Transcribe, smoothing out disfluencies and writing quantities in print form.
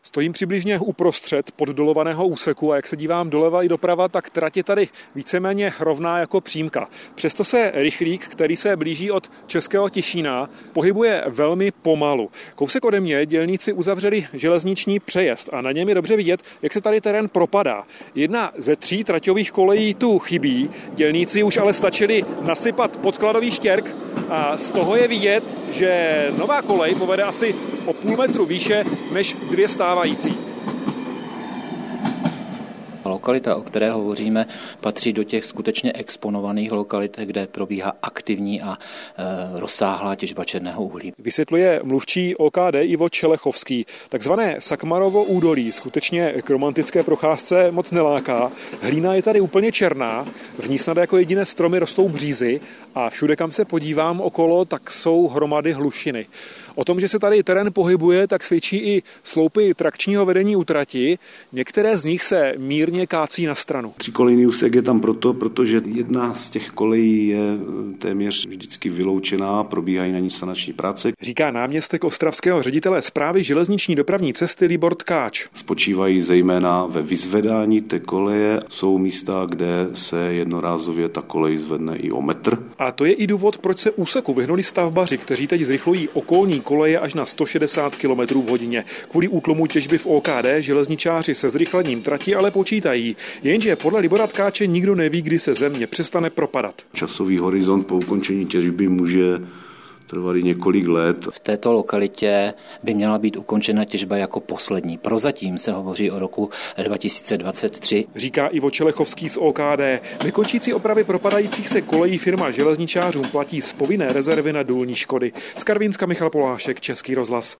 Stojím přibližně uprostřed poddolovaného úseku a jak se dívám doleva i doprava, tak trať je tady víceméně rovná jako přímka. Přesto se rychlík, který se blíží od Českého Těšína, pohybuje velmi pomalu. Kousek ode mě dělníci uzavřeli železniční přejezd a na něm je dobře vidět, jak se tady terén propadá. Jedna ze 3 traťových kolejí tu chybí, dělníci už ale stačili nasypat podkladový štěrk a z toho je vidět, že nová kolej povede asi o půl metru výše než 2 stávající. Lokalita, o které hovoříme, patří do těch skutečně exponovaných lokalit, kde probíhá aktivní a rozsáhlá těžba černého uhlí. Vysvětluje mluvčí OKD Ivo Čelechovský. Takzvané Sakmarovo údolí skutečně k romantické procházce moc neláká. Hlína je tady úplně černá, v ní snad jako jediné stromy rostou břízy a všude, kam se podívám okolo, tak jsou hromady hlušiny. O tom, že se tady terén pohybuje, tak svědčí i sloupy trakčního vedení u trati. Některé z nich se mírně kácí na stranu. 3kolejný úsek je tam protože jedna z těch kolejí je téměř vždycky vyloučená, probíhají na ní sanační práce. Říká náměstek ostravského ředitele správy železniční dopravní cesty Libor Tkáč. Spočívají zejména ve vyzvedání té koleje. Jsou místa, kde se jednorázově ta kolej zvedne i o metr. A to je i důvod, proč se úseku vyhnuli stavbaři, kteří teď zrychlují okolní koleje až na 160 km v hodině. Kvůli útlumu těžby v OKD železničáři se zrychlením trati ale počítají. Jenže podle Libora Tkáče nikdo neví, kdy se země přestane propadat. Časový horizont po ukončení těžby může trvat i několik let. V této lokalitě by měla být ukončena těžba jako poslední. Prozatím se hovoří o roku 2023. Říká Ivo Čelechovský z OKD. Nekončící opravy propadajících se kolejí firma železničářům platí z povinné rezervy na důlní škody. Z Karvinska Michal Polášek, Český rozhlas.